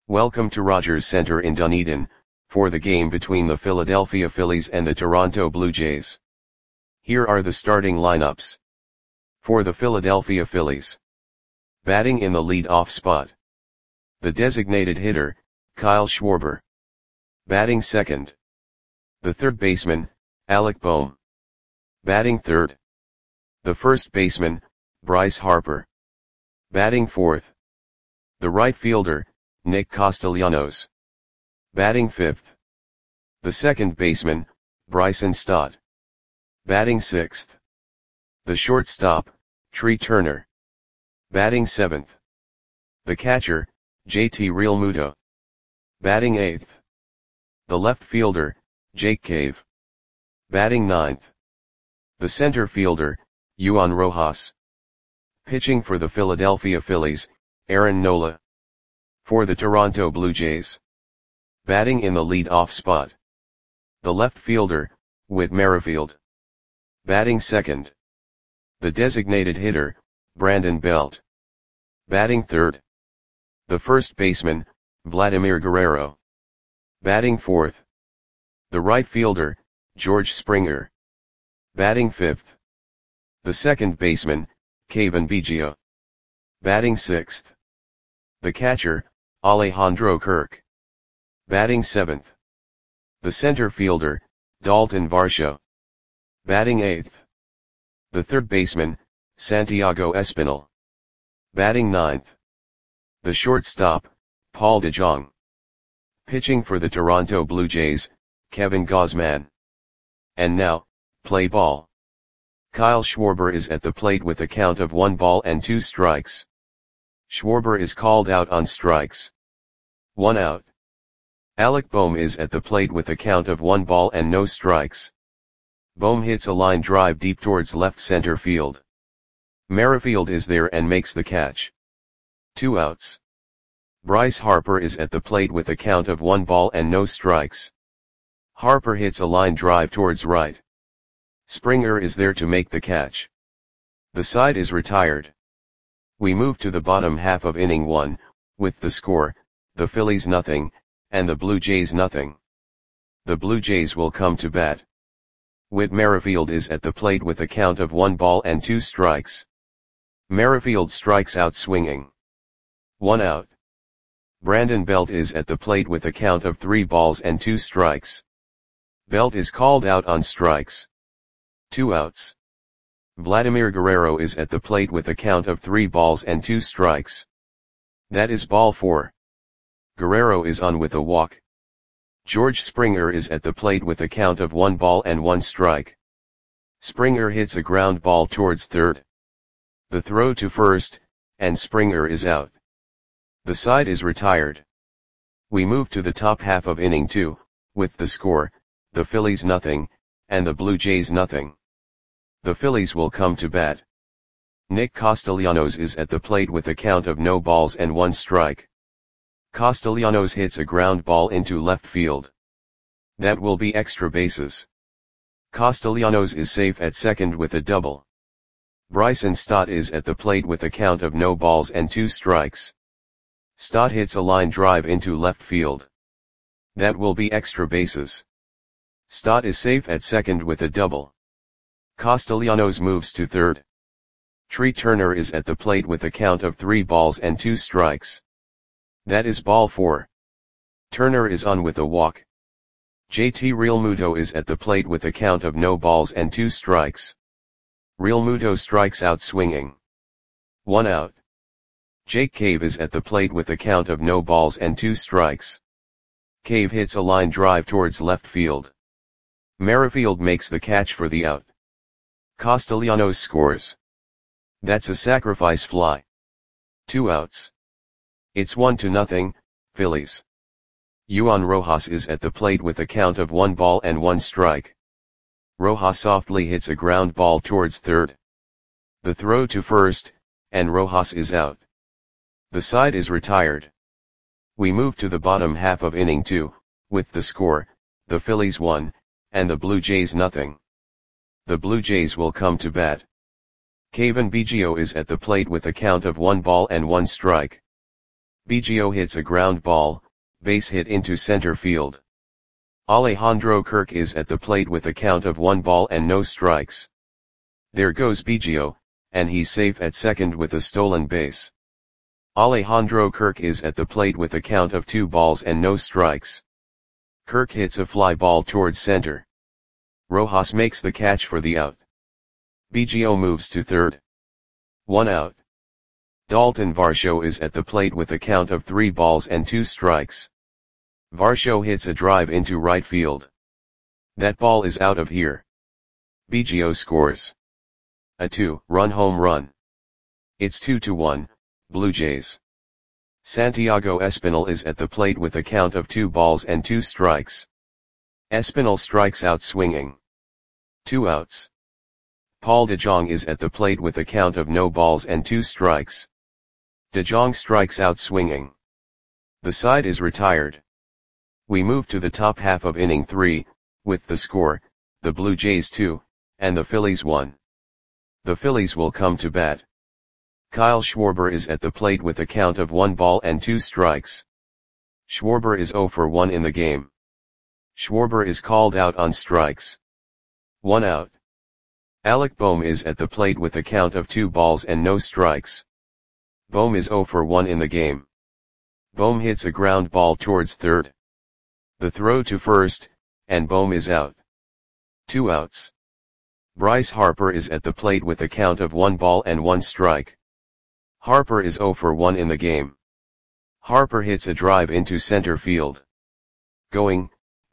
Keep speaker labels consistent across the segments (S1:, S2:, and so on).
S1: Welcome to Rogers Center in Dunedin, for the game between the Philadelphia Phillies and the Toronto Blue Jays. Here are the starting lineups. For the Philadelphia Phillies. Batting in the lead-off spot. The designated hitter, Kyle Schwarber. Batting second. The third baseman, Alec Bohm. Batting third. The first baseman, Bryce Harper. Batting fourth. The right fielder, Nick Castellanos. Batting fifth. The second baseman, Bryson Stott. Batting sixth. The shortstop, Trea Turner. Batting seventh. The catcher, JT Realmuto. Batting eighth. The left fielder, Jake Cave. Batting ninth. The center fielder, Juan Rojas. Pitching for the Philadelphia Phillies, Aaron Nola. For the Toronto Blue Jays. Batting in the lead-off spot. The left fielder, Whit Merrifield. Batting second. The designated hitter, Brandon Belt. Batting third. The first baseman, Vladimir Guerrero. Batting fourth. The right fielder, George Springer. Batting fifth. The second baseman, Cavan Biggio. Batting sixth. The catcher, Alejandro Kirk. Batting seventh. The center fielder, Dalton Varsho. Batting eighth. The third baseman, Santiago Espinal. Batting ninth. The shortstop, Paul DeJong. Pitching for the Toronto Blue Jays, Kevin Gausman. And now, play ball. Kyle Schwarber is at the plate with a count of 1 ball and 2 strikes. Schwarber is called out on strikes. 1 out. Alec Bohm is at the plate with a count of 1 ball and no strikes. Bohm hits a line drive deep towards left center field. Merrifield is there and makes the catch. 2 outs. Bryce Harper is at the plate with a count of 1 ball and no strikes. Harper hits a line drive towards right. Springer is there to make the catch. The side is retired. We move to the bottom half of inning 1, with the score, the Phillies nothing, and the Blue Jays nothing. The Blue Jays will come to bat. Whit Merrifield is at the plate with a count of 1 ball and 2 strikes. Merrifield strikes out swinging. 1 out. Brandon Belt is at the plate with a count of 3 balls and 2 strikes. Belt is called out on strikes. 2 outs. Vladimir Guerrero is at the plate with a count of 3 balls and 2 strikes. That is ball 4. Guerrero is on with a walk. George Springer is at the plate with a count of 1 ball and 1 strike. Springer hits a ground ball towards third. The throw to first, and Springer is out. The side is retired. We move to the top half of inning 2, with the score, the Phillies nothing, and the Blue Jays nothing. The Phillies will come to bat. Nick Castellanos is at the plate with a count of no balls and 1 strike. Castellanos hits a ground ball into left field. That will be extra bases. Castellanos is safe at second with a double. Bryson Stott is at the plate with a count of no balls and 2 strikes. Stott hits a line drive into left field. That will be extra bases. Stott is safe at second with a double. Castellanos moves to third. Trea Turner is at the plate with a count of 3 balls and 2 strikes. That is ball 4. Turner is on with a walk. JT Realmuto is at the plate with a count of no balls and 2 strikes. Realmuto strikes out swinging. 1 out. Jake Cave is at the plate with a count of no balls and 2 strikes. Cave hits a line drive towards left field. Merrifield makes the catch for the out. Castellanos scores. That's a sacrifice fly. 2 outs. It's 1-0, Phillies. Juan Rojas is at the plate with a count of 1 ball and 1 strike. Rojas softly hits a ground ball towards third. The throw to first, and Rojas is out. The side is retired. We move to the bottom half of inning 2, with the score, the Phillies 1, and the Blue Jays nothing. The Blue Jays will come to bat. Cavan Biggio is at the plate with a count of 1 ball and 1 strike. Biggio hits a ground ball, base hit into center field. Alejandro Kirk is at the plate with a count of 1 ball and no strikes. There goes Biggio, and he's safe at second with a stolen base. Alejandro Kirk is at the plate with a count of 2 balls and no strikes. Kirk hits a fly ball towards center. Rojas makes the catch for the out. Biggio moves to third. 1 out. Dalton Varsho is at the plate with a count of 3 balls and 2 strikes. Varsho hits a drive into right field. That ball is out of here. Biggio scores a 2-run home run. It's 2-1, Blue Jays. Santiago Espinal is at the plate with a count of 2 balls and 2 strikes. Espinal strikes out swinging. 2 outs. Paul DeJong is at the plate with a count of no balls and 2 strikes. DeJong strikes out swinging. The side is retired. We move to the top half of inning 3, with the score, the Blue Jays 2, and the Phillies 1. The Phillies will come to bat. Kyle Schwarber is at the plate with a count of 1 ball and 2 strikes. Schwarber is 0 for 1 in the game. Schwarber is called out on strikes. 1 out. Alec Bohm is at the plate with a count of 2 balls and no strikes. Bohm is 0 for 1 in the game. Bohm hits a ground ball towards third. The throw to first, and Bohm is out. 2 outs. Bryce Harper is at the plate with a count of 1 ball and 1 strike. Harper is 0 for 1 in the game. Harper hits a drive into center field. Going,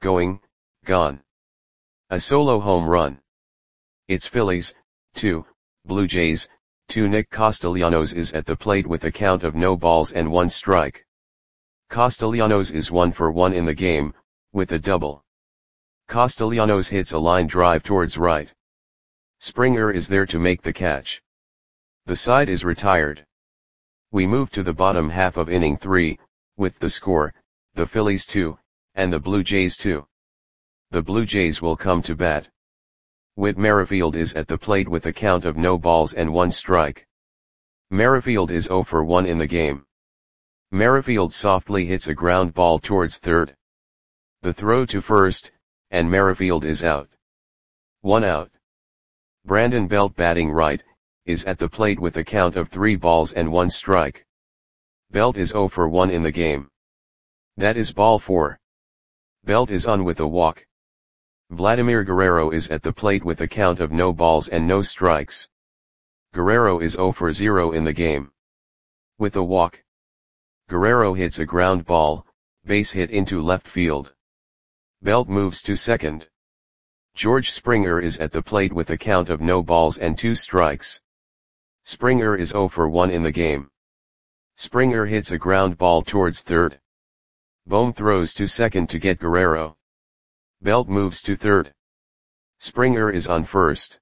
S1: gone. A solo home run. It's Phillies, 2, Blue Jays, 2. Nick Castellanos is at the plate with a count of no balls and 1 strike. Castellanos is 1 for 1 in the game, with a double. Castellanos hits a line drive towards right. Springer is there to make the catch. The side is retired. We move to the bottom half of inning 3, with the score, the Phillies 2, and the Blue Jays 2. The Blue Jays will come to bat. Whit Merrifield is at the plate with a count of no balls and 1 strike. Merrifield is 0 for 1 in the game. Merrifield softly hits a ground ball towards third. The throw to first, and Merrifield is out. 1 out. Brandon Belt, batting right, is at the plate with a count of 3 balls and 1 strike. Belt is 0 for 1 in the game. That is ball 4. Belt is on with a walk. Vladimir Guerrero is at the plate with a count of no balls and no strikes. Guerrero is 0 for 0 in the game. With a walk. Guerrero hits a ground ball, base hit into left field. Belt moves to second. George Springer is at the plate with a count of no balls and 2 strikes. Springer is 0 for 1 in the game. Springer hits a ground ball towards third. Bohm throws to second to get Guerrero. Belt moves to third. Springer is on first.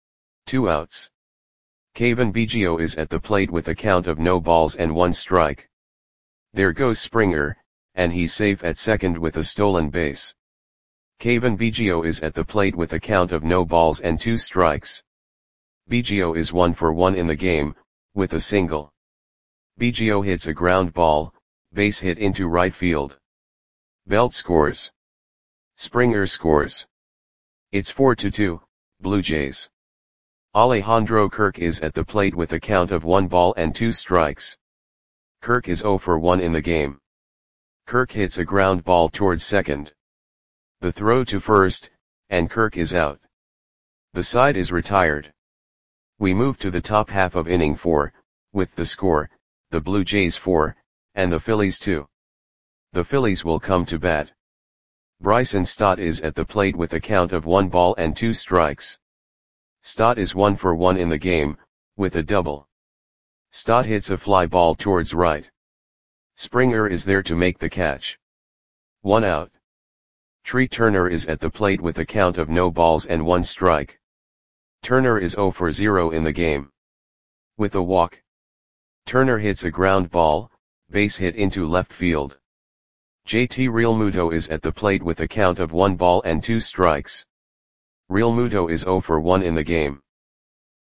S1: 2 outs. Cavan Biggio is at the plate with a count of no balls and 1 strike. There goes Springer, and he's safe at second with a stolen base. Cavan Biggio is at the plate with a count of no balls and 2 strikes. Biggio is 1 for 1 in the game, with a single. Biggio hits a ground ball, base hit into right field. Belt scores. Springer scores. It's 4-2, Blue Jays. Alejandro Kirk is at the plate with a count of 1 ball and 2 strikes. Kirk is 0 for 1 in the game. Kirk hits a ground ball towards second. The throw to first, and Kirk is out. The side is retired. We move to the top half of inning 4, with the score, the Blue Jays 4, and the Phillies 2. The Phillies will come to bat. Bryson Stott is at the plate with a count of 1 ball and 2 strikes. Stott is 1 for 1 in the game, with a double. Stott hits a fly ball towards right. Springer is there to make the catch. 1 out. Tree Turner is at the plate with a count of no balls and 1 strike. Turner is 0 for 0 in the game. With a walk. Turner hits a ground ball, base hit into left field. JT Realmuto is at the plate with a count of 1 ball and 2 strikes. Realmuto is 0 for 1 in the game.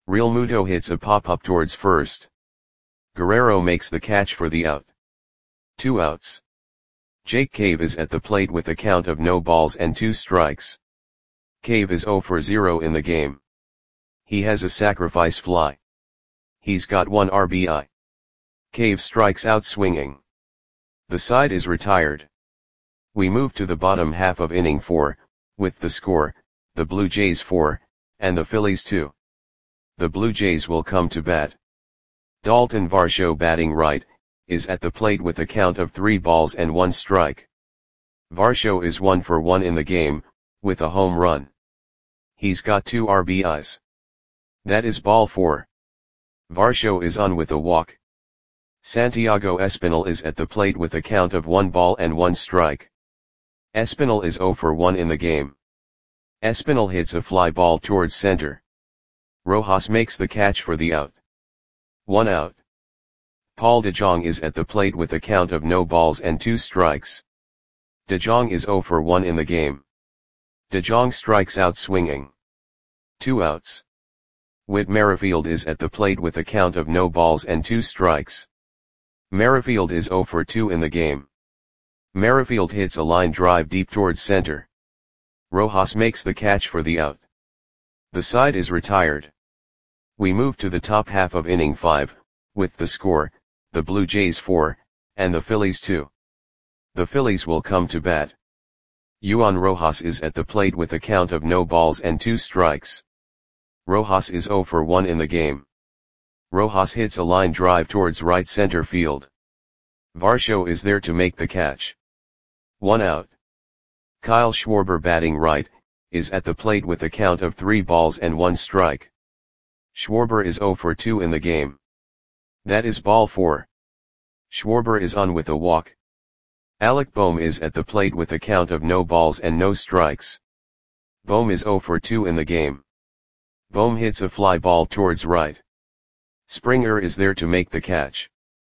S1: Realmuto hits a pop-up towards first. Guerrero makes the catch for the out. 2 outs. Jake Cave is at the plate with a count of no balls and 2 strikes. Cave is 0 for 0 in the game. He has a sacrifice fly. He's got 1 RBI. Cave strikes out swinging. The side is retired. We move to the bottom half of inning 4, with the score, the Blue Jays 4, and the Phillies 2. The Blue Jays will come to bat. Dalton Varsho, batting right, is at the plate with a count of 3 balls and 1 strike. Varsho is 1 for 1 in the game, with a home run. He's got 2 RBIs. That is ball 4. Varsho is on with a walk. Santiago Espinal is at the plate with a count of 1 ball and 1 strike. Espinal is 0 for 1 in the game. Espinal hits a fly ball towards center. Rojas makes the catch for the out. 1 out. Paul DeJong is at the plate with a count of no balls and 2 strikes. DeJong is 0 for 1 in the game. DeJong strikes out swinging. 2 outs. Whit Merrifield is at the plate with a count of no balls and 2 strikes. Merrifield is 0 for 2 in the game. Merrifield hits a line drive deep towards center. Rojas makes the catch for the out. The side is retired. We move to the top half of inning 5, with the score, the Blue Jays 4, and the Phillies 2. The Phillies will come to bat. Juan Rojas is at the plate with a count of no balls and 2 strikes. Rojas is 0 for 1 in the game. Rojas hits a line drive towards right center field. Varsho is there to make the catch. 1 out. Kyle Schwarber, batting right, is at the plate with a count of 3 balls and 1 strike. Schwarber is 0 for 2 in the game. That is ball 4. Schwarber is on with a walk. Alec Bohm is at the plate with a count of no balls and no strikes. Bohm is 0 for 2 in the game. Bohm hits a fly ball towards right. Springer is there to make the catch.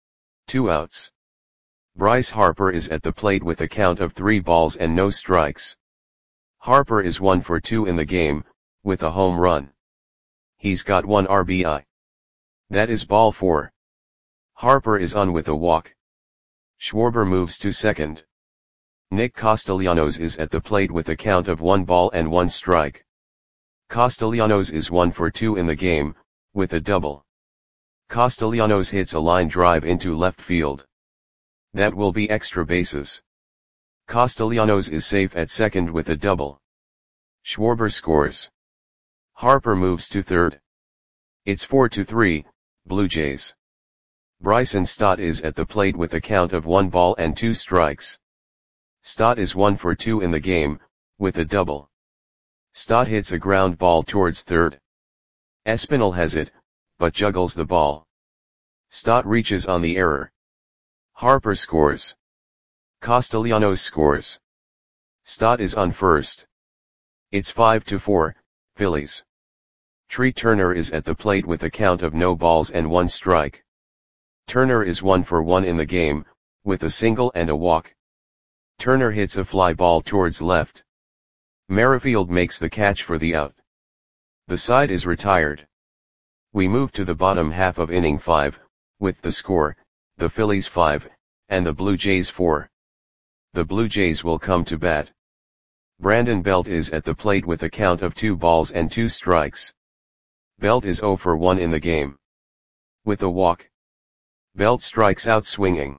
S1: 2 outs. Bryce Harper is at the plate with a count of 3 balls and no strikes. Harper is 1 for 2 in the game, with a home run. He's got 1 RBI. That is ball 4. Harper is on with a walk. Schwarber moves to second. Nick Castellanos is at the plate with a count of 1 ball and 1 strike. Castellanos is 1 for 2 in the game, with a double. Castellanos hits a line drive into left field. That will be extra bases. Castellanos is safe at second with a double. Schwarber scores. Harper moves to third. It's 4-3, Blue Jays. Bryson Stott is at the plate with a count of 1 ball and 2 strikes. Stott is 1 for 2 in the game, with a double. Stott hits a ground ball towards third. Espinal has it, but juggles the ball. Stott reaches on the error. Harper scores. Castellanos scores. Stott is on first. It's 5-4, Phillies. Tree Turner is at the plate with a count of no balls and 1 strike. Turner is 1 for 1 in the game, with a single and a walk. Turner hits a fly ball towards left. Merrifield makes the catch for the out. The side is retired. We move to the bottom half of inning 5, with the score, the Phillies 5, and the Blue Jays 4. The Blue Jays will come to bat. Brandon Belt is at the plate with a count of 2 balls and 2 strikes. Belt is 0 for 1 in the game. With a walk. Belt strikes out swinging.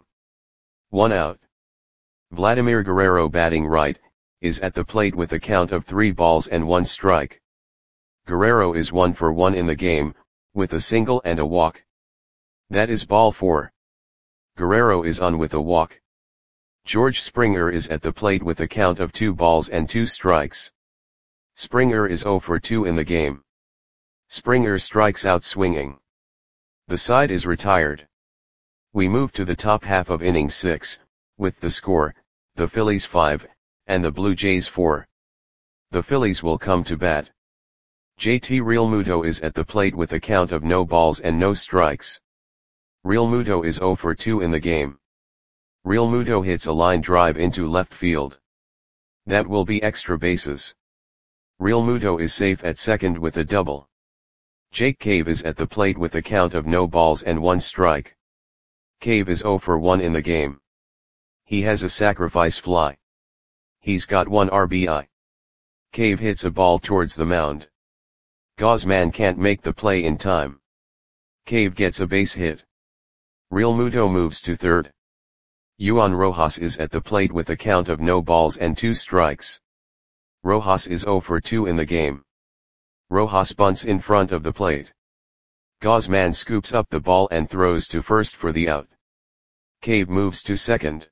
S1: 1 out. Vladimir Guerrero, batting right, is at the plate with a count of 3 balls and 1 strike. Guerrero is 1 for 1 in the game, with a single and a walk. That is ball 4. Guerrero is on with a walk. George Springer is at the plate with a count of 2 balls and 2 strikes. Springer is 0 for 2 in the game. Springer strikes out swinging. The side is retired. We move to the top half of inning 6, with the score, the Phillies 5, and the Blue Jays 4. The Phillies will come to bat. JT Realmuto is at the plate with a count of no balls and no strikes. Realmuto is 0 for 2 in the game. Realmuto hits a line drive into left field. That will be extra bases. Realmuto is safe at second with a double. Jake Cave is at the plate with a count of no balls and 1 strike. Cave is 0 for 1 in the game. He has a sacrifice fly. He's got 1 RBI. Cave hits a ball towards the mound. Guzman can't make the play in time. Cave gets a base hit. Real Muto moves to third. Juan Rojas is at the plate with a count of no balls and 2 strikes. Rojas is 0 for 2 in the game. Rojas bunts in front of the plate. Guzman scoops up the ball and throws to first for the out. Cave moves to second.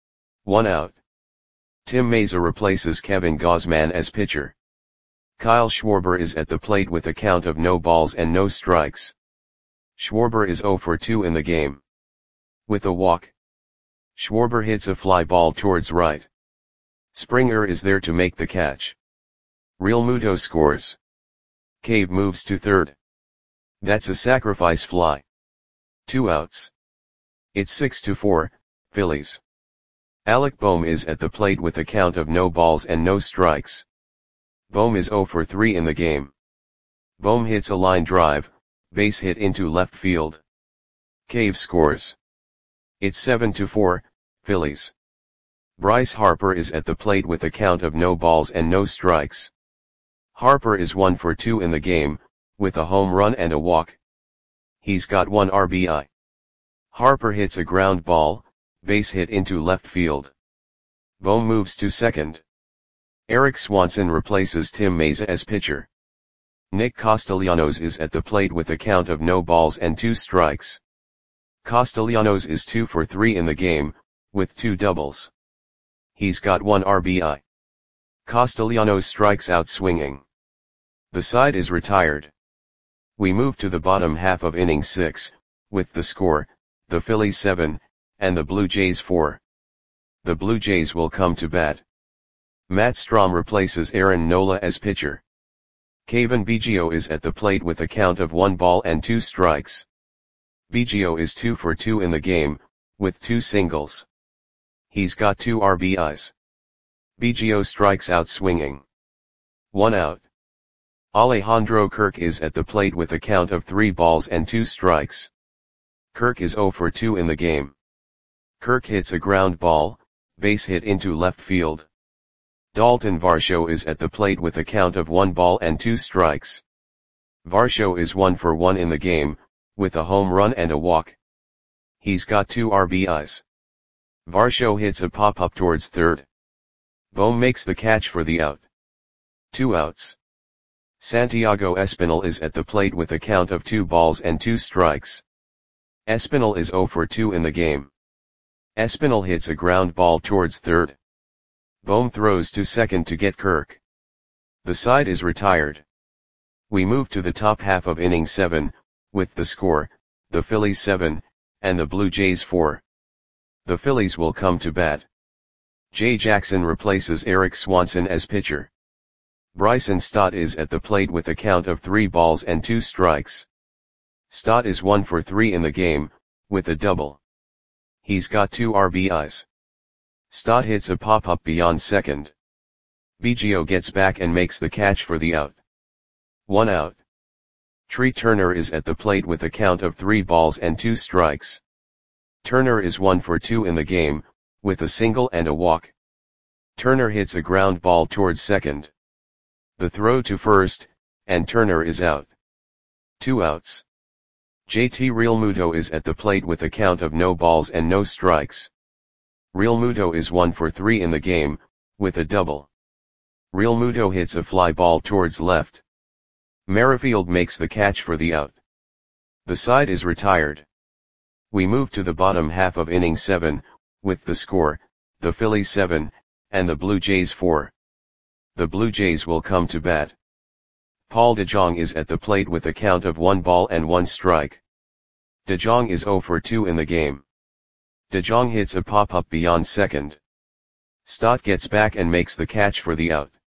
S1: 1 out. Tim Mayza replaces Kevin Guzman as pitcher. Kyle Schwarber is at the plate with a count of no balls and no strikes. Schwarber is 0 for 2 in the game. With a walk, Schwarber hits a fly ball towards right. Springer is there to make the catch. Real Muto scores. Cave moves to third. That's a sacrifice fly. 2 outs. It's 6-4, Phillies. Alec Bohm is at the plate with a count of no balls and no strikes. Bohm is 0 for 3 in the game. Bohm hits a line drive, base hit into left field. Cave scores. It's 7-4, Phillies. Bryce Harper is at the plate with a count of no balls and no strikes. Harper is 1 for 2 in the game, with a home run and a walk. He's got 1 RBI. Harper hits a ground ball, base hit into left field. Bohm moves to second. Eric Swanson replaces Tim Mayza as pitcher. Nick Castellanos is at the plate with a count of no balls and 2 strikes. Castellanos is 2 for 3 in the game, with 2 doubles. He's got 1 RBI. Castellanos strikes out swinging. The side is retired. We move to the bottom half of inning 6, with the score, the Phillies 7, and the Blue Jays 4. The Blue Jays will come to bat. Matt Strahm replaces Aaron Nola as pitcher. Cavan Biggio is at the plate with a count of 1 ball and 2 strikes. Biggio is 2 for 2 in the game, with 2 singles. He's got 2 RBIs. Biggio strikes out swinging. 1 out. Alejandro Kirk is at the plate with a count of 3 balls and 2 strikes. Kirk is 0 for 2 in the game. Kirk hits a ground ball, base hit into left field. Dalton Varsho is at the plate with a count of 1 ball and 2 strikes. Varsho is 1 for 1 in the game, with a home run and a walk. He's got 2 RBIs. Varsho hits a pop-up towards third. Bohm makes the catch for the out. 2 outs. Santiago Espinal is at the plate with a count of 2 balls and 2 strikes. Espinal is 0 for 2 in the game. Espinal hits a ground ball towards third. Bohm throws to second to get Kirk. The side is retired. We move to the top half of inning 7, with the score, the Phillies 7, and the Blue Jays 4. The Phillies will come to bat. Jay Jackson replaces Eric Swanson as pitcher. Bryson Stott is at the plate with a count of 3 balls and 2 strikes. Stott is 1 for 3 in the game, with a double. He's got 2 RBIs. Stott hits a pop-up beyond second. Biggio gets back and makes the catch for the out. 1 out. Tree Turner is at the plate with a count of 3 balls and 2 strikes. Turner is 1 for 2 in the game, with a single and a walk. Turner hits a ground ball towards second. The throw to first, and Turner is out. 2 outs. JT Realmuto is at the plate with a count of no balls and no strikes. Realmuto is 1 for 3 in the game, with a double. Realmuto hits a fly ball towards left. Merrifield makes the catch for the out. The side is retired. We move to the bottom half of inning 7, with the score, the Phillies 7, and the Blue Jays 4. The Blue Jays will come to bat. Paul DeJong is at the plate with a count of 1 ball and 1 strike. DeJong is 0 for 2 in the game. DeJong hits a pop-up beyond second. Stott gets back and makes the catch for the out.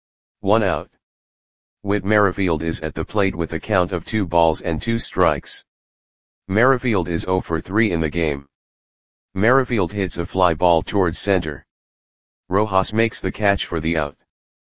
S1: 1 out. Whit Merrifield is at the plate with a count of 2 balls and 2 strikes. Merrifield is 0 for 3 in the game. Merrifield hits a fly ball towards center. Rojas makes the catch for the out.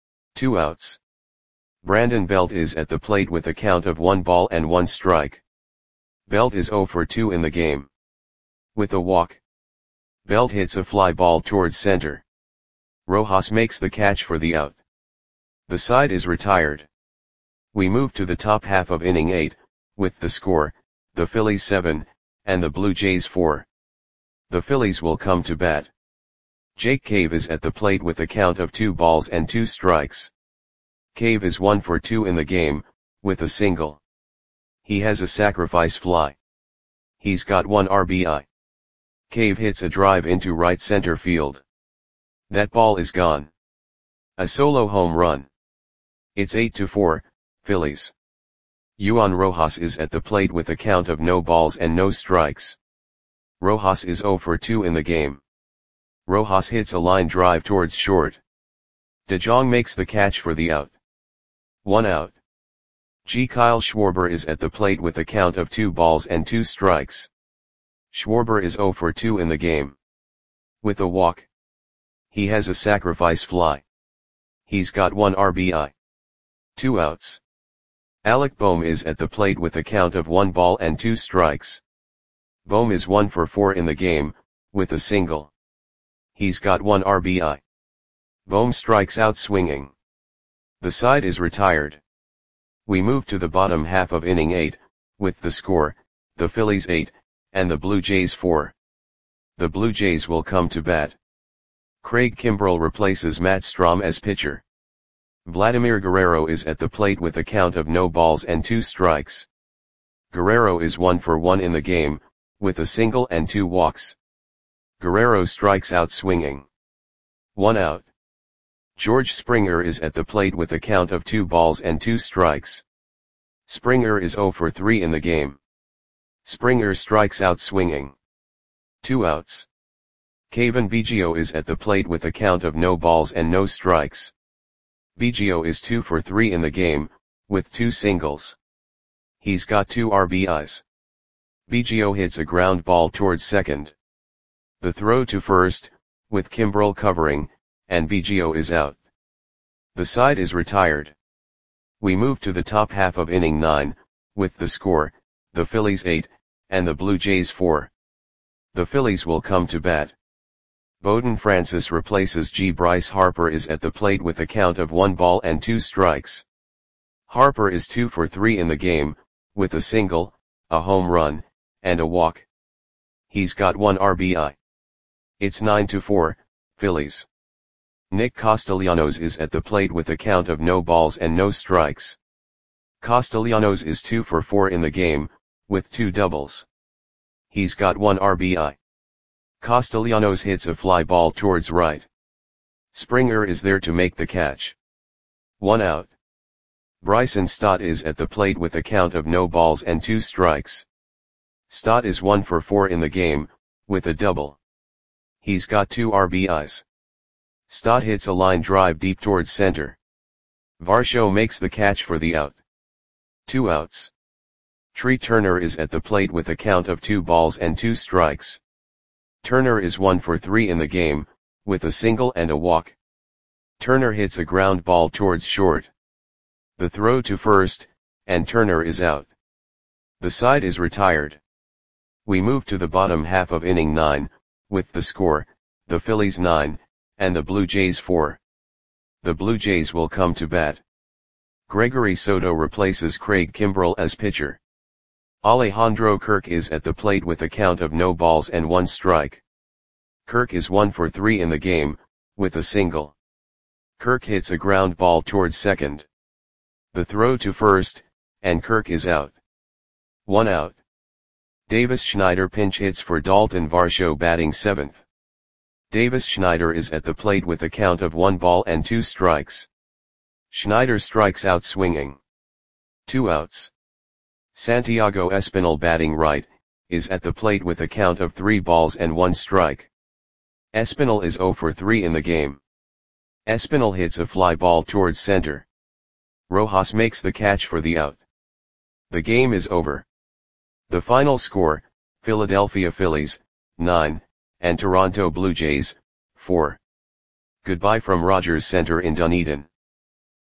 S1: 2 outs. Brandon Belt is at the plate with a count of 1 ball and 1 strike. Belt is 0 for 2 in the game. With a walk. Belt hits a fly ball towards center. Rojas makes the catch for the out. The side is retired. We move to the top half of inning 8, with the score, the Phillies 7, and the Blue Jays 4. The Phillies will come to bat. Jake Cave is at the plate with a count of 2 balls and 2 strikes. Cave is 1 for 2 in the game, with a single. He has a sacrifice fly. He's got 1 RBI. Cave hits a drive into right center field. That ball is gone. A solo home run. It's 8-4, Phillies. Juan Rojas is at the plate with a count of no balls and no strikes. Rojas is 0 for 2 in the game. Rojas hits a line drive towards short. De Jong makes the catch for the out. 1 out. Kyle Schwarber is at the plate with a count of 2 balls and 2 strikes. Schwarber is 0 for 2 in the game. With a walk. He has a sacrifice fly. He's got 1 RBI. 2 outs. Alec Bohm is at the plate with a count of 1 ball and 2 strikes. Bohm is 1 for 4 in the game, with a single. He's got 1 RBI. Bohm strikes out swinging. The side is retired. We move to the bottom half of inning 8, with the score, the Phillies 8, and the Blue Jays 4. The Blue Jays will come to bat. Craig Kimbrel replaces Matt Strahm as pitcher. Vladimir Guerrero is at the plate with a count of no balls and 2 strikes. Guerrero is 1 for 1 in the game, with a single and 2 walks. Guerrero strikes out swinging. 1 out. George Springer is at the plate with a count of 2 balls and 2 strikes. Springer is 0 for 3 in the game. Springer strikes out swinging. 2 outs. Cavan Biggio is at the plate with a count of no balls and no strikes. Biggio is 2 for 3 in the game, with 2 singles. He's got 2 RBIs. Biggio hits a ground ball towards second. The throw to first, with Kimbrel covering, and Biggio is out. The side is retired. We move to the top half of inning 9, with the score, the Phillies 8, and the Blue Jays 4. The Phillies will come to bat. Bowden Francis replaces Bryce Harper is at the plate with a count of 1 ball and 2 strikes. Harper is 2 for 3 in the game, with a single, a home run, and a walk. He's got 1 RBI. It's 9-4, Phillies. Nick Castellanos is at the plate with a count of no balls and no strikes. Castellanos is 2 for 4 in the game, with 2 doubles. He's got 1 RBI. Castellanos hits a fly ball towards right. Springer is there to make the catch. 1 out. Bryson Stott is at the plate with a count of no balls and 2 strikes. Stott is 1 for 4 in the game, with a double. He's got 2 RBIs. Stott hits a line drive deep towards center. Varsho makes the catch for the out. 2 outs. Tree Turner is at the plate with a count of 2 balls and 2 strikes. Turner is 1 for 3 in the game, with a single and a walk. Turner hits a ground ball towards short. The throw to first, and Turner is out. The side is retired. We move to the bottom half of inning 9, with the score, the Phillies 9, and the Blue Jays 4. The Blue Jays will come to bat. Gregory Soto replaces Craig Kimbrel as pitcher. Alejandro Kirk is at the plate with a count of no balls and 1 strike. Kirk is 1 for 3 in the game, with a single. Kirk hits a ground ball towards second. The throw to first, and Kirk is out. 1 out. Davis Schneider pinch hits for Dalton Varsho batting 7th. Davis Schneider is at the plate with a count of 1 ball and 2 strikes. Schneider strikes out swinging. 2 outs. Santiago Espinal batting right, is at the plate with a count of 3 balls and 1 strike. Espinal is 0 for 3 in the game. Espinal hits a fly ball towards center. Rojas makes the catch for the out. The game is over. The final score, Philadelphia Phillies, 9, and Toronto Blue Jays, 4. Goodbye from Rogers Center in Dunedin.